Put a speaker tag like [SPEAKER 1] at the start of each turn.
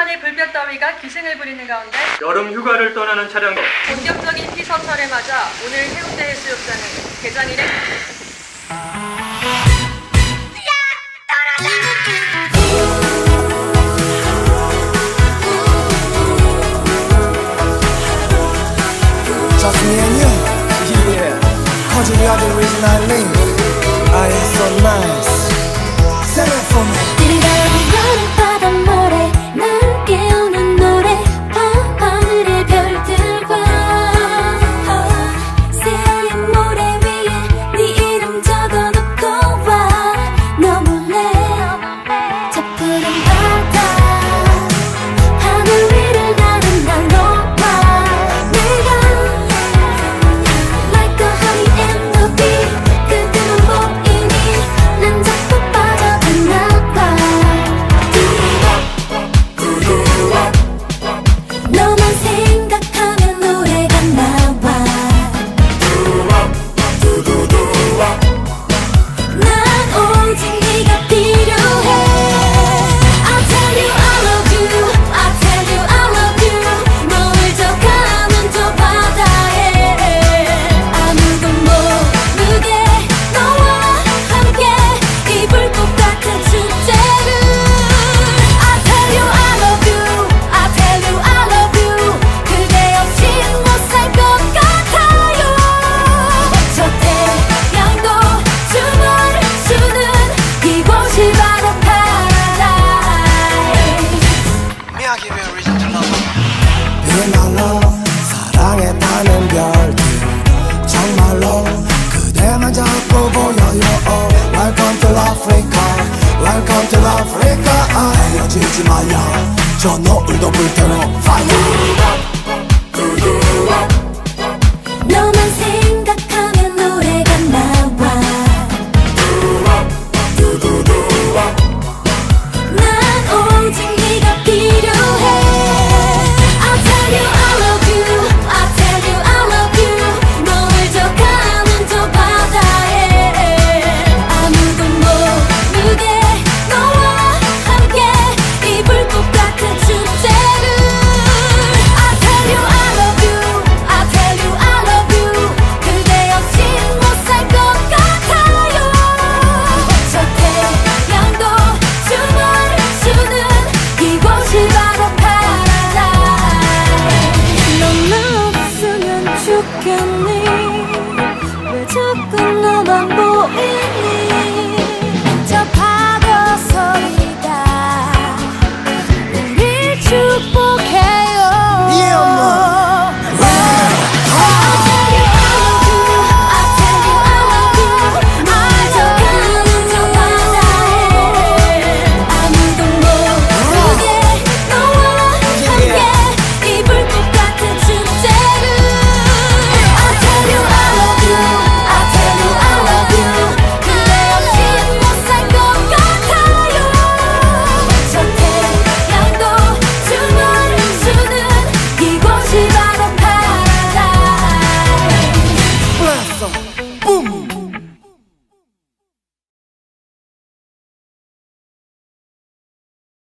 [SPEAKER 1] 한간의 불볕 더위가 기승을 부리는 가운데
[SPEAKER 2] 여름 휴가를 떠나는 차량도
[SPEAKER 1] 본격적인 피서철에 맞아 오늘 해운대 해수욕장은 개장 이래
[SPEAKER 3] Just me and you, yeah. Cause you are the reason I live. I am so nice. Sing it for me.
[SPEAKER 4] 뜨거운 바닷모래 날 깨우는 노래 밤하늘의 별들과 새하얀 모래 위에 네 이름 적어놓고 와 너 몰래 저 푸른 바다 하늘 위를 나는 날 놓아 내가 Like the honey and the bee 그대만 보이니 난 자꾸 빠져드나 봐 너만 생각하면 노래가 나와 난 오직 네가 필요해 I'll tell you I love you I'll tell you I love you 너를 저 가는 저 바다에 아무도 모르게 너와 함께 이 불꽃 같은 축제를 I'll tell you I love you I'll tell you I love you 그대 없인 못 살 것 같아요 저 태양도 춤을 추는 이곳이 바로 paradise
[SPEAKER 3] May I give you a reason to love me? 비말로 사랑했다는 별들 정말로 그대만 자꾸 보여요 Welcome to Africa Welcome to Africa 헤어지지 마요 저 노을도 불태워 Fire
[SPEAKER 4] 너만 생각하면 노래가 나와 난 오직 네가 필요해 I'll tell you I love you I'll tell you I love you 너를 저 가는 저 바다에 아무도 모르게 너와 함께 이 불꽃 같은 축제를 I'll tell you I love you I'll tell you I love you 그대 없인 못 살 것 같아요 저 태양도 춤을 추는 이곳이 바로 paradise 넌 나 없으면 좋겠니